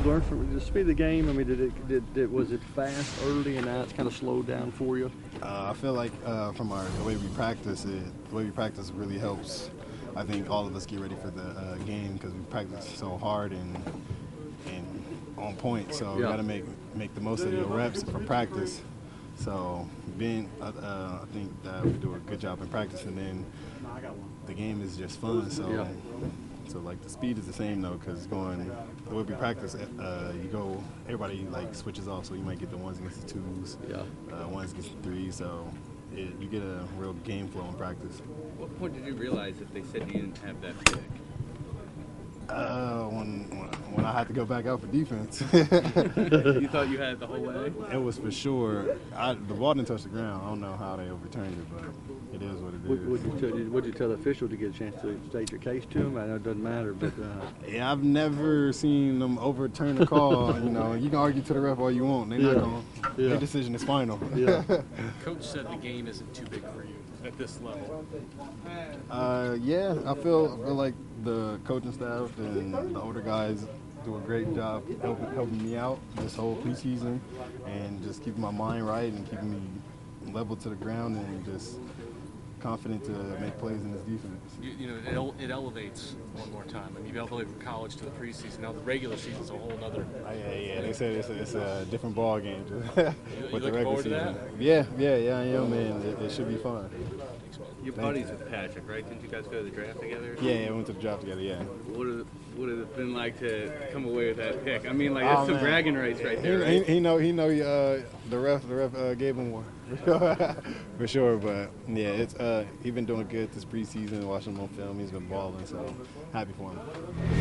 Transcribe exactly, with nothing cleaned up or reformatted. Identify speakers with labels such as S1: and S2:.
S1: learn from the speed of the game? I mean, did it, did, did was it fast early and now it's kind of slowed down for you?
S2: Uh, I feel like uh, from our the way we practice it, the way we practice really helps. I think all of us get ready for the uh, game because we practice so hard and and on point. So you
S1: Yeah.
S2: got to make make the most of your reps from practice. So being, uh, uh, I think that we do a good job in practice, and then the game is just fun. So.
S1: Yeah.
S2: So like the speed is the same though, because going the way we practice, uh, you go everybody like switches off, so you might get the ones against the twos,
S1: Yeah.
S2: uh, ones against the threes. So it, you get a real game flow in practice.
S3: What point did you realize that they said you didn't have that pick?
S2: Uh, when, when when I had to go back out for defense,
S3: You thought you had it the whole way?
S2: it was for sure. I, the ball didn't touch the ground. I don't know how they overturned it, but it is what it
S1: Would,
S2: is.
S1: would you tell, would you tell the official to get a chance to state your case to him? I know it doesn't matter, but uh,
S2: Yeah, I've never seen them overturn a call. You know, you can argue to the ref all you want. They're
S1: Yeah.
S2: not going.
S1: Yeah.
S2: Their decision is final.
S1: yeah.
S4: Coach said the game isn't too big for you at this level.
S2: Uh, yeah, I feel, I feel like the coaching staff and the older guys do a great job helping, helping me out this whole preseason and just keeping my mind right and keeping me level to the ground and just confident to make plays in this defense.
S4: You, you know, it, ele- it elevates one more time. I mean, you've elevated from college to the preseason. Now the regular season's a whole nother.
S2: Uh, yeah, yeah, they said it's a, it's a different ball game with the
S4: looking
S2: regular
S4: forward to
S2: season.
S4: that?
S2: Yeah, yeah, yeah, I am, man. It, it should be fun.
S3: You're
S2: Thank
S3: buddies
S2: you.
S3: with Patrick, right? Didn't you guys go to the draft together?
S2: Yeah, yeah, we went to the draft together, yeah.
S3: What would it, would it have been like to come away with that pick? I mean, like,
S2: Oh,
S3: that's some
S2: man.
S3: bragging rights right
S2: He,
S3: there,
S2: he,
S3: right?
S2: he know he know uh, the ref the ref uh, gave him one for sure. But yeah, it's uh, he been doing good this preseason. Watching him on film, he's been balling. So happy for him.